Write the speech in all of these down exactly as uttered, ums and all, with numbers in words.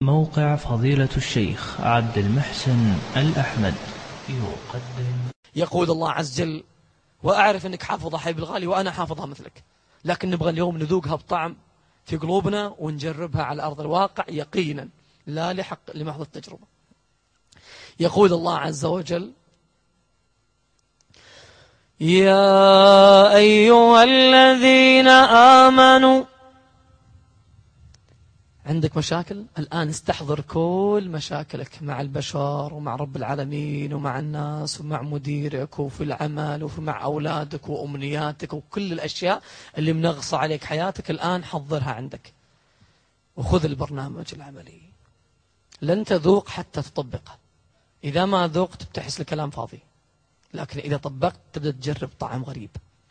موقع فضيلة الشيخ عبد المحسن الأحمد يقدم. يقول الله عز وجل: وأعرف أنك حافظها حبيب الغالي وأنا حافظها مثلك، لكن نبغى اليوم نذوقها بطعم في قلوبنا ونجربها على أرض الواقع يقينا، لا لحق لمحض التجربة. يقول الله عز وجل: يا أيها الذين آمنوا. عندك مشاكل الآن، استحضر كل مشاكلك مع البشر ومع رب العالمين ومع الناس ومع مديرك وفي العمل وفي مع أولادك وأمنياتك وكل الأشياء اللي منغصة عليك حياتك الآن، حضرها عندك وخذ البرنامج العملي. لن تذوق حتى تطبقه. إذا ما ذوقت بتحس الكلام فاضي، لكن إذا طبقت تبدأ تجرب طعم غريب.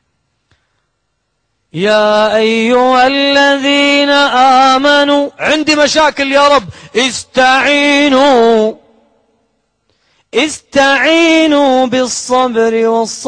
يا أيها الذين آمنوا، عندي مشاكل يا رب، استعينوا استعينوا بالصبر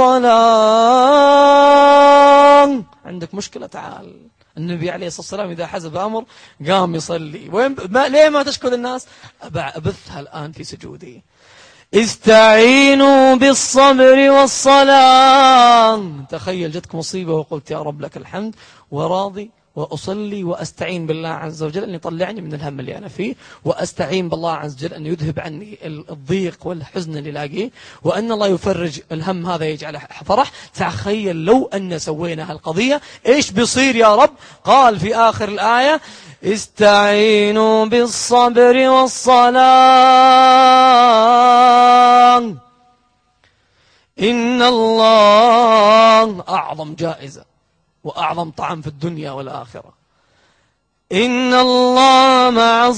والصلاة. عندك مشكلة، تعال. النبي عليه الصلاة والسلام إذا حزب أمر قام يصلي. وين ما ليه ما تشكر الناس؟ أبثها الآن في سجودي. استعينوا بالصبر والصلاة. تخيل جتك مصيبة وقلت يا رب لك الحمد وراضي وأصلي وأستعين بالله عز وجل أن يطلعني من الهم اللي أنا فيه، وأستعين بالله عز وجل أن يذهب عني الضيق والحزن اللي لاقيه، وأن الله يفرج الهم هذا يجعله فرح. تخيل لو أن سوينا هالقضية إيش بيصير يا رب؟ قال في آخر الآية: استعينوا بالصبر والصلاة إن الله أعظم جائزة وأعظم طعم في الدنيا والآخرة، إن الله مع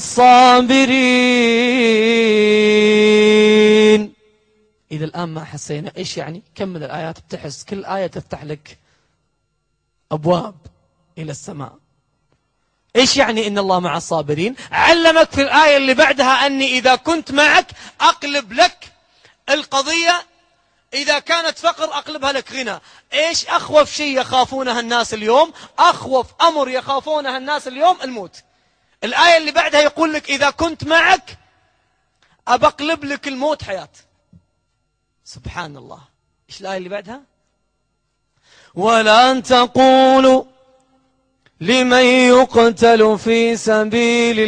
الصابرين. إذا الآن ما حسينا إيش يعني؟ كمل الآيات بتحس كل آية تفتح لك أبواب إلى السماء. إيش يعني إن الله مع الصابرين؟ علمك في الآية اللي بعدها أني إذا كنت معك أقلب لك القضية، إذا كانت فقر أقلبها لك غنى. إيش أخوف شيء يخافونها الناس اليوم؟ أخوف أمر يخافونها الناس اليوم الموت. الآية اللي بعدها يقول لك إذا كنت معك أبقلب لك الموت حياة. سبحان الله. إيش الآية اللي بعدها؟ ولا تقولوا لمن يقتل في سبيل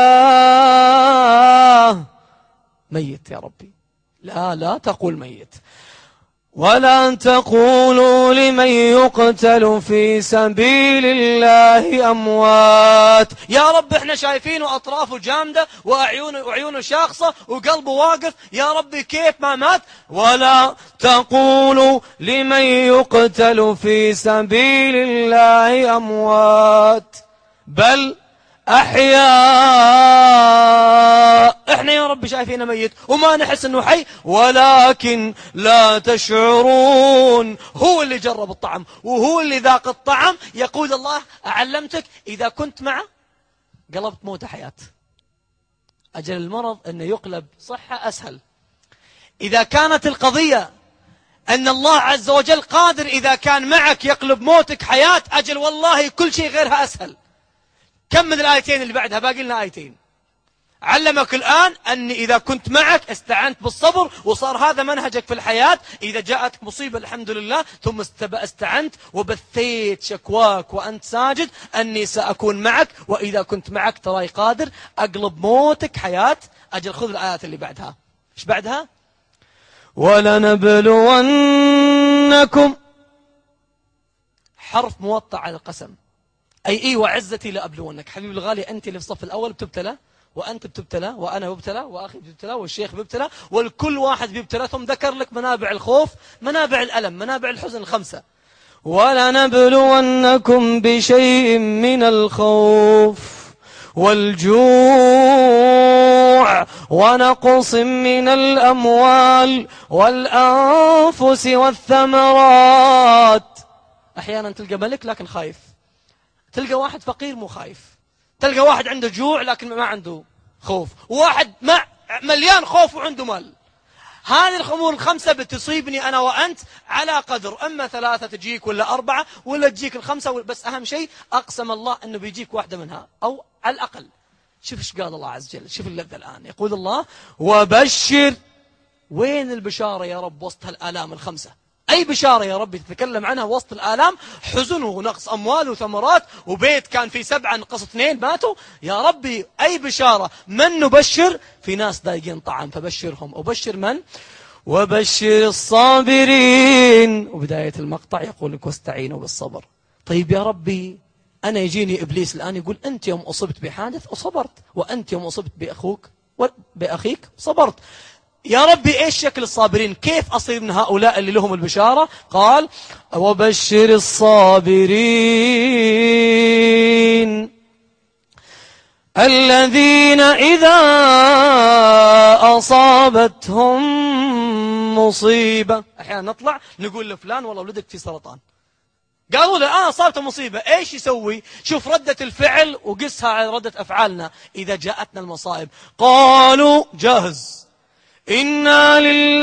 الله ميت. يا ربي لا لا تقول ميت. ولا تقولوا لمن يقتل في سبيل الله أموات. يا رب احنا شايفينه أطرافه جامدة وعيونه وعيونه شاخصة وقلبه واقف، يا ربي كيف ما مات؟ ولا تقولوا لمن يقتل في سبيل الله أموات بل أحياء. احنا يا رب شايفينه ميت وما نحس انه حي، ولكن لا تشعرون. هو اللي جرب الطعم وهو اللي ذاق الطعم. يقول الله: أعلمتك إذا كنت معه قلبت موت حياة. أجل المرض أنه يقلب صحة أسهل. إذا كانت القضية أن الله عز وجل قادر إذا كان معك يقلب موتك حياة، أجل والله كل شيء غيرها أسهل. كمل الآيتين اللي بعدها، باقي لنا آيتين. علمك الآن أني إذا كنت معك استعنت بالصبر، وصار هذا منهجك في الحياة. إذا جاءتك مصيبة الحمد لله، ثم استعنت وبثيت شكواك وأنت ساجد أني سأكون معك، وإذا كنت معك تراي قادر أقلب موتك حياة. أجل خذ الآيات اللي بعدها. إيش بعدها؟ ولنبلونكم. حرف موطع على القسم، أي إي وعزتي لأبلونك. حبيب الغالي أنت اللي في الصف الأول بتبتلى، وأنت بتبتلى، وأنا ببتلى، وأخي بيبتلى، والشيخ بيبتلى، والكل واحد بيبتلى. ثم ذكر لك منابع الخوف، منابع الألم، منابع الحزن الخمسة. ولنبلونكم بشيء من الخوف والجوع ونقص من الأموال والأنفس والثمرات. أحيانا تلقى ملك لكن خايف، تلقى واحد فقير مو خايف، تلقى واحد عنده جوع لكن ما عنده خوف، وواحد مع مليان خوف وعنده مال. هذه الأمور الخمسة بتصيبني أنا وأنت على قدر، أما ثلاثة تجيك ولا أربعة ولا تجيك الخمسة، بس أهم شيء أقسم الله أنه بيجيك واحدة منها أو على الأقل. شوف ايش قال الله عز وجل، شوف اللذة الآن. يقول الله وبشر. وين البشارة يا رب وسط هالآلام الخمسة؟ أي بشارة يا رب تتكلم عنها وسط الآلام؟ حزن ونقص أموال وثمرات وبيت كان في سبعة نقص اثنين ماتوا. يا ربي أي بشارة؟ من نبشر؟ في ناس ضايقين طعام فبشرهم. وبشر من؟ وبشر الصابرين. وبداية المقطع يقول لك واستعينوا بالصبر. طيب يا ربي أنا يجيني إبليس الآن يقول أنت يوم أصبت بحادث وصبرت، وأنت يوم أصبت بأخوك بأخيك صبرت. يا ربي إيش شكل الصابرين؟ كيف أصير من هؤلاء اللي لهم البشارة؟ قال وبشر الصابرين الذين إذا أصابتهم مصيبة. أحيانا نطلع نقول لفلان والله ولدك في سرطان، قالوا له الآن أصابته مصيبة، إيش يسوي؟ شوف ردة الفعل وقسها على ردة أفعالنا إذا جاءتنا المصائب. قالوا جاهز إنا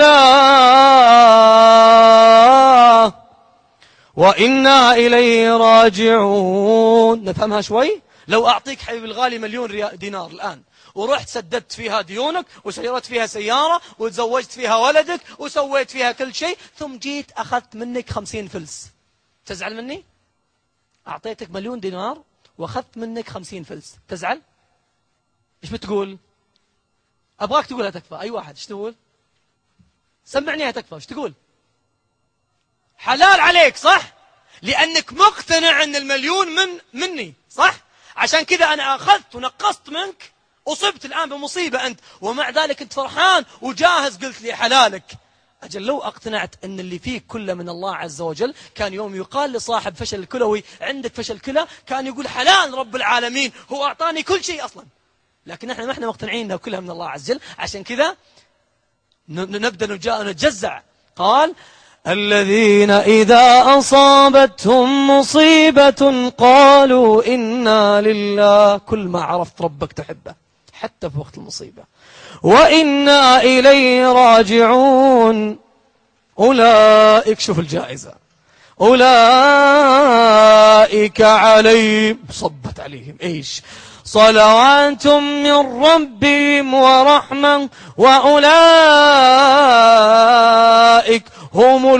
لله وإنا إليه راجعون. نفهمها شوي؟ لو أعطيك حبيب الغالي مليون دينار الآن ورحت سددت فيها ديونك وسيرت فيها سيارة وتزوجت فيها ولدك وسويت فيها كل شيء، ثم جيت أخذت منك خمسين فلس، تزعل مني؟ أعطيتك مليون دينار وأخذت منك خمسين فلس، تزعل؟ إيش بتقول؟ أبغاك تقولها تكفى. أي واحد إيش تقول؟ سمعني تكفى. إيش تقول؟ حلال عليك، صح؟ لأنك مقتنع أن المليون من مني، صح؟ عشان كذا أنا أخذت ونقصت منك، أصبت الآن بمصيبة أنت، ومع ذلك أنت فرحان وجاهز قلت لي حلالك. أجل لو أقتنعت أن اللي فيك كله من الله عز وجل، كان يوم يقال لصاحب فشل الكلوي عندك فشل كلى كان يقول حلال رب العالمين، هو أعطاني كل شيء أصلا. لكن احنا ما احنا مقتنعين انها كلها من الله عز وجل، عشان كذا نبدأ نتجزع. قال الذين إذا أصابتهم مصيبة قالوا إنا لله. كل ما عرفت ربك تحبه حتى في وقت المصيبة. وإنا إليه راجعون. أولئك، شوف الجائزة، أولئك عليهم، صبت عليهم إيش؟ صلوات من ربهم ورحمة وأولئك هم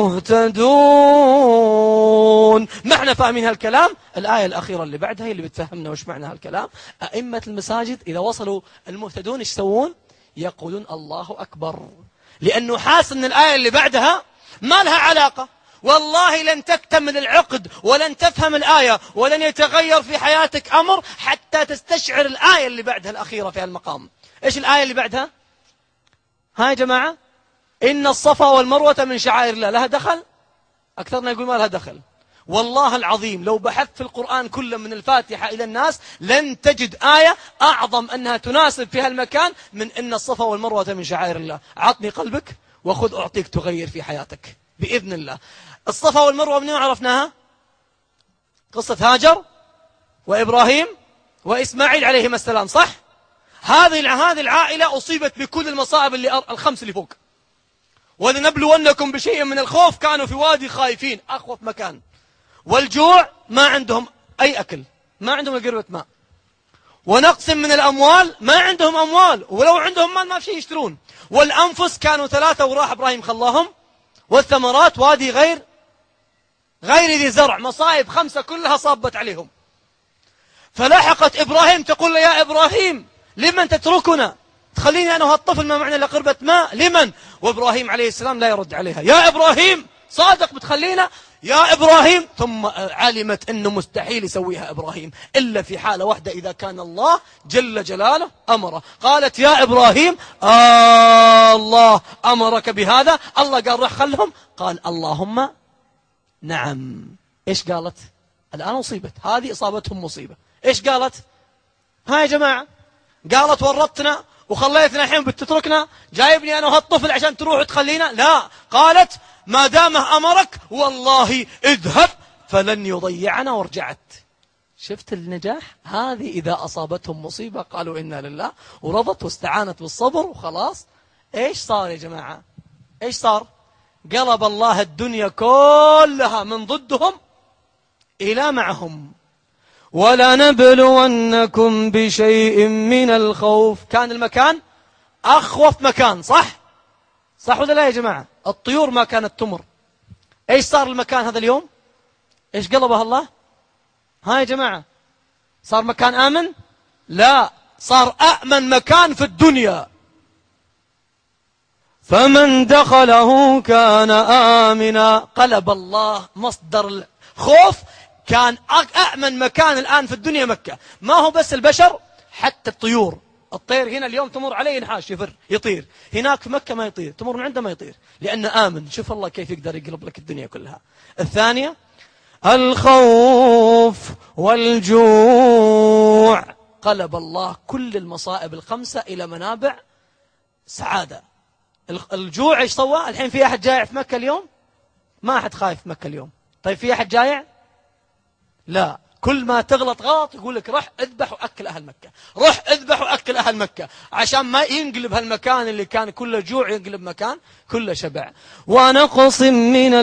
المهتدون. ما احنا فاهمين هالكلام؟ الآية الأخيرة اللي بعدها هي اللي بتفهمنا وش معنى هالكلام. أئمة المساجد إذا وصلوا المهتدون ايش يسوون؟ يقولون الله أكبر، لأنه حاس أن الآية اللي بعدها ما لها علاقة. والله لن تكتمل العقد ولن تفهم الآية ولن يتغير في حياتك أمر حتى تستشعر الآية اللي بعدها الأخيرة في المقام. إيش الآية اللي بعدها؟ ها يا جماعة، إن الصفا والمروة من شعائر الله. لها دخل؟ أكثرنا يقول ما لها دخل. والله العظيم لو بحثت في القرآن كله من الفاتحة إلى الناس لن تجد آية أعظم أنها تناسب في هالمكان من إن الصفا والمروة من شعائر الله. عطني قلبك وخذ أعطيك تغير في حياتك بإذن الله. الصفا والمروة منين عرفناها؟ قصة هاجر وإبراهيم وإسماعيل عليهما السلام، صح؟ هذه هذه العائلة أصيبت بكل المصائب اللي الخمس اللي فوق. ولنبلونكم بشيء من الخوف، كانوا في وادي خايفين أخوف مكان، والجوع ما عندهم أي أكل، ما عندهم قربة ماء، ونقص من الأموال ما عندهم أموال، ولو عندهم مال ما في شيء يشترون، والأنفس كانوا ثلاثة وراح إبراهيم خلاهم، والثمرات وادي غير غير ذي زرع، مصائب خمسة كلها صابت عليهم. فلاحقت إبراهيم تقول له يا إبراهيم لمن تتركنا؟ تخليني أنا وهالطفل ما معنا إلا قربة ماء، لمن؟ وإبراهيم عليه السلام لا يرد عليها. يا إبراهيم صادق بتخلينا؟ يا إبراهيم. ثم علمت أنه مستحيل يسويها إبراهيم إلا في حالة واحدة، إذا كان الله جل جلاله أمره. قالت يا إبراهيم آه الله أمرك بهذا؟ الله قال روح خلهم؟ قال اللهم نعم. إيش قالت؟ الآن أصيبت، هذه إصابتهم مصيبة. إيش قالت؟ ها يا جماعة، قالت ورطتنا وخليتنا الحين بتتركنا، جايبني أنا وهالطفل عشان تروح وتخلينا؟ لا، قالت ما دامه أمرك والله اذهب فلن يضيعنا، ورجعت. شفت النجاح؟ هذه إذا أصابتهم مصيبة قالوا إنا لله، ورضت واستعانت بالصبر وخلاص. إيش صار يا جماعة؟ إيش صار؟ قلب الله الدنيا كلها من ضدهم إلى معهم. ولنبلونكم بشيء من الخوف. كان المكان أخوف مكان، صح؟ صح ولا لا يا جماعة؟ الطيور ما كانت تمر. إيش صار المكان هذا اليوم؟ إيش قلبه الله؟ ها يا جماعة، صار مكان آمن؟ لا، صار أأمن مكان في الدنيا. فمن دخله كان آمنا. قلب الله مصدر الخوف. كان أأمن مكان الآن في الدنيا مكة. ما هو بس البشر، حتى الطيور. الطير هنا اليوم تمر عليه ينحاش يفر يطير، هناك في مكة ما يطير، تمر من عنده ما يطير، لأنه آمن. شوف الله كيف يقدر يقلب لك الدنيا كلها. الثانية الخوف والجوع. قلب الله كل المصائب الخمسة إلى منابع سعادة. الجوع ايش سوى؟ الحين في أحد جائع في مكة اليوم؟ ما أحد خايف في مكة اليوم. طيب في أحد جائع؟ لا. كل ما تغلط غلط يقول لك روح اذبح وأكل أهل مكة، روح اذبح وأكل أهل مكة، عشان ما ينقلب هالمكان اللي كان كله جوع ينقلب مكان كله شبع. ونقص من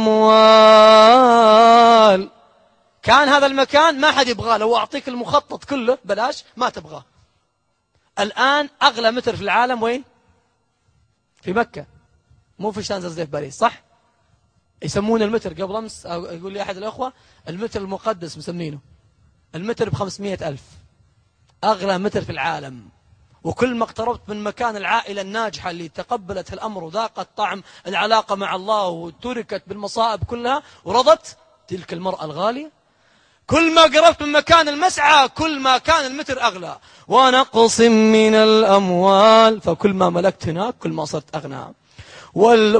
الأموال. كان هذا المكان ما حد يبغاه، لو أعطيك المخطط كله بلاش ما تبغاه. الآن أغلى متر في العالم وين؟ في مكة، مو في شانزليزيه في باريس، صح؟ يسمون المتر قبل أمس يقول لي أحد الأخوة المتر المقدس مسمينه المتر بخمسمائة ألف، أغلى متر في العالم. وكل ما اقتربت من مكان العائلة الناجحة اللي تقبلت الأمر وذاقت طعم العلاقة مع الله وتركت بالمصائب كلها ورضت تلك المرأة الغالية، كل ما قربت من مكان المسعى كل ما كان المتر أغلى. ونقص من الأموال. فكل ما ملكت هناك كل ما صرت أغنى. وال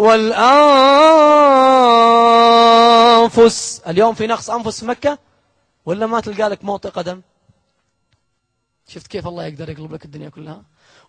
والأنفس. اليوم في نقص أنفس في مكة ولا ما تلقى لك موطئ قدم؟ شفت كيف الله يقدر يقلب لك الدنيا كلها.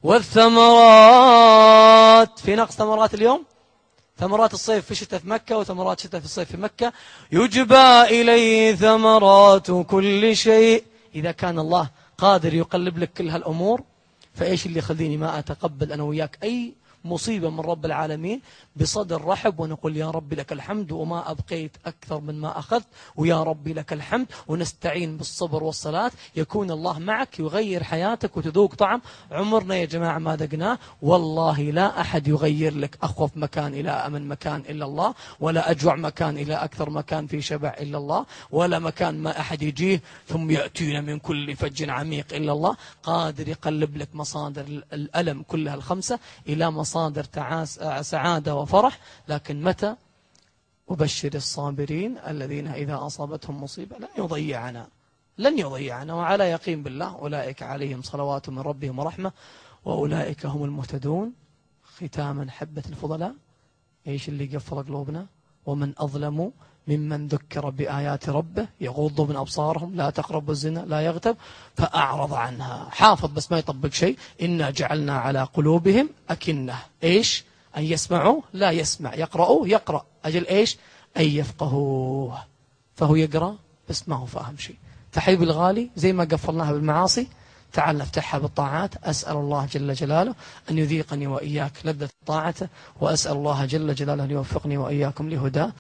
والثمرات. في نقص ثمرات اليوم. ثمرات الصيف في شتاء في مكة وثمرات شتاء في الصيف في مكة. يجبى إليه ثمرات كل شيء. إذا كان الله قادر يقلب لك كل هالأمور، فإيش اللي يخليني ما أتقبل أنا وياك أي مصيبة من رب العالمين بصدر رحب، ونقول يا ربي لك الحمد وما أبقيت أكثر من ما أخذت، ويا ربي لك الحمد، ونستعين بالصبر والصلاة. يكون الله معك يغير حياتك وتذوق طعم عمرنا يا جماعة ما ذقناه. والله لا أحد يغير لك أخوف مكان إلى أمن مكان إلا الله، ولا أجوع مكان إلى أكثر مكان في شبع إلا الله، ولا مكان ما أحد يجيه ثم يأتينا من كل فج عميق إلا الله. قادر يقلب لك مصادر الألم كلها الخمسة إلى مصادر مصادر تعاس سعادة وفرح. لكن متى؟ أبشر الصابرين الذين إذا أصابتهم مصيبة لن يضيعنا لن يضيعنا وعلى يقين بالله أولئك عليهم صلوات من ربهم ورحمة وأولئك هم المهتدون. ختاما حبة الفضلاء، إيش اللي قفل قلوبنا؟ ومن أظلم ممن ذكر بآيات ربه يغض من أبصارهم لا تقربوا الزنا لا يغتب فأعرض عنها. حافظ بس ما يطبق شيء. إنا جعلنا على قلوبهم أكنة إيش؟ أن يسمعوا لا يسمع، يقرأوا يقرأ، أجل إيش؟ أن يفقهوه. فهو يقرأ بس ما هو فاهم شيء. فحبيبي الغالي، زي ما قفلناها بالمعاصي تعال نفتحها بالطاعات. أسأل الله جل جلاله أن يذيقني وإياك لذة طاعته، وأسأل الله جل جلاله أن يوفقني وإياكم لهداه.